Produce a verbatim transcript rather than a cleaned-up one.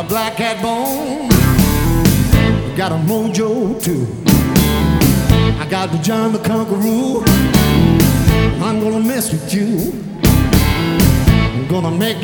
black cat bone, got a mojo too. I got the John the Conqueror. I'm gonna mess with you. I'm gonna make